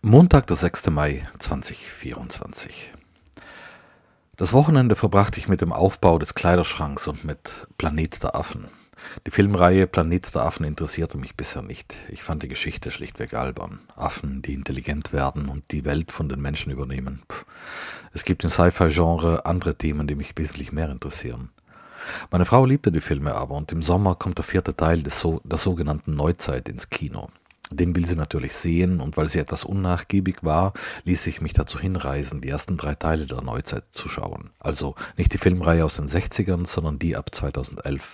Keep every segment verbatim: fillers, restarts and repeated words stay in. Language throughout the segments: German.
Montag, der sechster Mai zweitausendvierundzwanzig. Das Wochenende verbrachte ich mit dem Aufbau des Kleiderschranks und mit Planet der Affen. Die Filmreihe Planet der Affen interessierte mich bisher nicht. Ich fand die Geschichte schlichtweg albern. Affen, die intelligent werden und die Welt von den Menschen übernehmen. Puh. Es gibt im Sci-Fi-Genre andere Themen, die mich wesentlich mehr interessieren. Meine Frau liebte die Filme aber und im Sommer kommt der vierte Teil des so, der sogenannten Neuzeit ins Kino. Den will sie natürlich sehen und weil sie etwas unnachgiebig war, ließ ich mich dazu hinreißen, die ersten drei Teile der Neuzeit zu schauen. Also nicht die Filmreihe aus den sechzigern, sondern die ab zweitausendelf.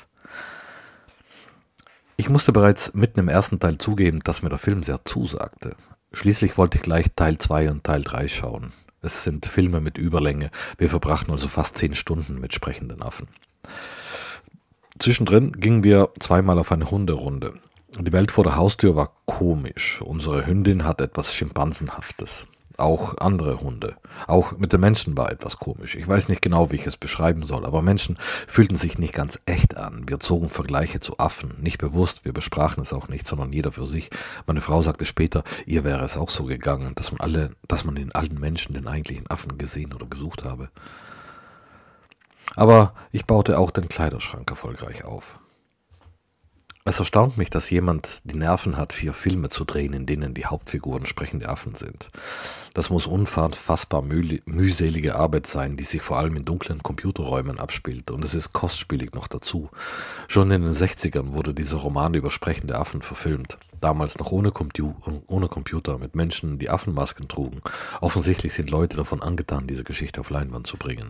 Ich musste bereits mitten im ersten Teil zugeben, dass mir der Film sehr zusagte. Schließlich wollte ich gleich Teil zwei und Teil drei schauen. Es sind Filme mit Überlänge, wir verbrachten also fast zehn Stunden mit sprechenden Affen. Zwischendrin gingen wir zweimal auf eine Hunderunde. Die Welt vor der Haustür war komisch. Unsere Hündin hat etwas Schimpansenhaftes. Auch andere Hunde. Auch mit den Menschen war etwas komisch. Ich weiß nicht genau, wie ich es beschreiben soll, aber Menschen fühlten sich nicht ganz echt an. Wir zogen Vergleiche zu Affen. Nicht bewusst, wir besprachen es auch nicht, sondern jeder für sich. Meine Frau sagte später, ihr wäre es auch so gegangen, dass man alle, dass man in allen Menschen den eigentlichen Affen gesehen oder gesucht habe. Aber ich baute auch den Kleiderschrank erfolgreich auf. Es erstaunt mich, dass jemand die Nerven hat, vier Filme zu drehen, in denen die Hauptfiguren sprechende Affen sind. Das muss unfassbar müh- mühselige Arbeit sein, die sich vor allem in dunklen Computerräumen abspielt, und es ist kostspielig noch dazu. Schon in den sechzigern wurde dieser Roman über sprechende Affen verfilmt, damals noch ohne, Compu- ohne Computer, mit Menschen, die Affenmasken trugen. Offensichtlich sind Leute davon angetan, diese Geschichte auf Leinwand zu bringen.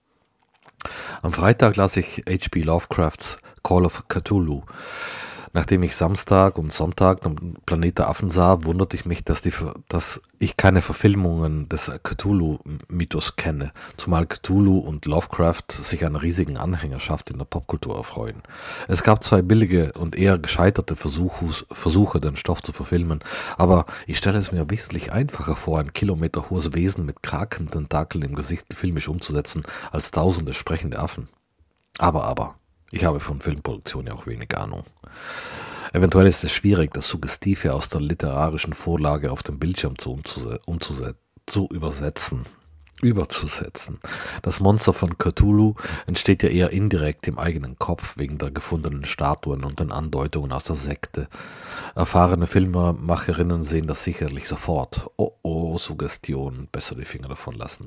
Am Freitag las ich H P Lovecrafts Call of Cthulhu. Nachdem ich Samstag und Sonntag Planet der Affen sah, wunderte ich mich, dass, die, dass ich keine Verfilmungen des Cthulhu-Mythos kenne, zumal Cthulhu und Lovecraft sich einer riesigen Anhängerschaft in der Popkultur erfreuen. Es gab zwei billige und eher gescheiterte Versuchus, Versuche, den Stoff zu verfilmen, aber ich stelle es mir wesentlich einfacher vor, ein kilometerhohes Wesen mit Kraken-Tentakeln im Gesicht filmisch umzusetzen, als tausende sprechende Affen. Aber, aber... Ich habe von Filmproduktion ja auch wenig Ahnung. Eventuell ist es schwierig, das Suggestive aus der literarischen Vorlage auf dem Bildschirm zu, umzuse- umzuse- zu übersetzen. Überzusetzen. Das Monster von Cthulhu entsteht ja eher indirekt im eigenen Kopf, wegen der gefundenen Statuen und den Andeutungen aus der Sekte. Erfahrene Filmemacherinnen sehen das sicherlich sofort. Oh oh, Suggestion, besser die Finger davon lassen.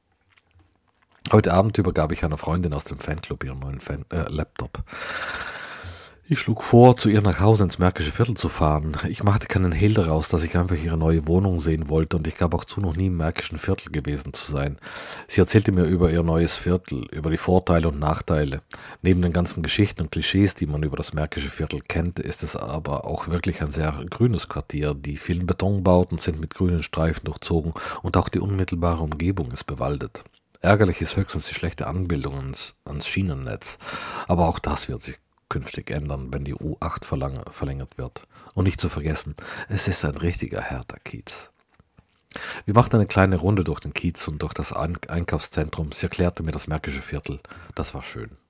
Heute Abend übergab ich einer Freundin aus dem Fanclub ihren neuen Fan- äh, Laptop. Ich schlug vor, zu ihr nach Hause ins Märkische Viertel zu fahren. Ich machte keinen Hehl daraus, dass ich einfach ihre neue Wohnung sehen wollte, und ich gab auch zu, noch nie im Märkischen Viertel gewesen zu sein. Sie erzählte mir über ihr neues Viertel, über die Vorteile und Nachteile. Neben den ganzen Geschichten und Klischees, die man über das Märkische Viertel kennt, ist es aber auch wirklich ein sehr grünes Quartier. Die vielen Betonbauten sind mit grünen Streifen durchzogen und auch die unmittelbare Umgebung ist bewaldet. Ärgerlich ist höchstens die schlechte Anbindung ans, ans Schienennetz. Aber auch das wird sich künftig ändern, wenn die U acht verlang- verlängert wird. Und nicht zu vergessen, es ist ein richtiger Hertha-Kiez. Wir machten eine kleine Runde durch den Kiez und durch das Ein- Einkaufszentrum. Sie erklärte mir das Märkische Viertel. Das war schön.